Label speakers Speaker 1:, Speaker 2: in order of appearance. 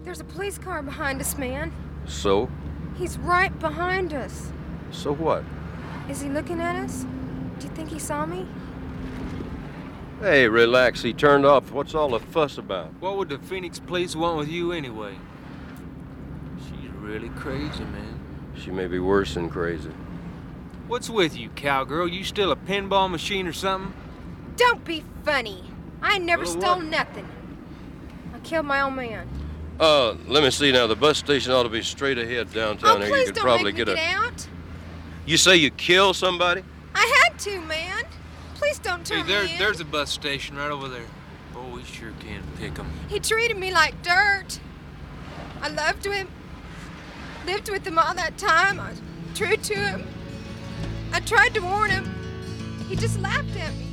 Speaker 1: There's a police car behind us, man.
Speaker 2: So?
Speaker 1: He's right behind us.
Speaker 2: So what?
Speaker 1: Is he looking at us? Do you think he saw me?
Speaker 2: Hey, relax. He turned off. What's all the fuss about?
Speaker 3: What would the Phoenix police want with you anyway? She's really crazy, man.
Speaker 2: She may be worse than crazy.
Speaker 3: What's with you, cowgirl? You still a pinball machine or something?
Speaker 1: Don't be funny. I never
Speaker 3: Well,
Speaker 1: stole
Speaker 3: what?
Speaker 1: nothing. I killed my own man.
Speaker 2: Let me see now. The bus station ought to be straight ahead downtown
Speaker 1: Oh,
Speaker 2: here.
Speaker 1: please
Speaker 2: You could
Speaker 1: don't
Speaker 2: probably
Speaker 1: make me
Speaker 2: get
Speaker 1: get out.
Speaker 2: You say you killed somebody?
Speaker 1: I had to, man. Please don't turn
Speaker 3: Hey,
Speaker 1: me in.
Speaker 3: there's a bus station right over there. Oh, we sure can pick 'em.
Speaker 1: He treated me like dirt. I loved him. Lived with him all that time. I was true to him. I tried to warn him. He just laughed at me.